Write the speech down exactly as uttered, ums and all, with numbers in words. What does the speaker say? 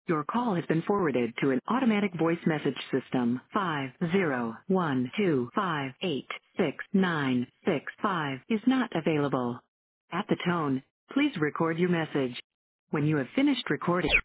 Your call has been forwarded to an automatic voice message system. Five zero one two five eight six nine six five is not available. At the tone, please record your message. When you have finished recording,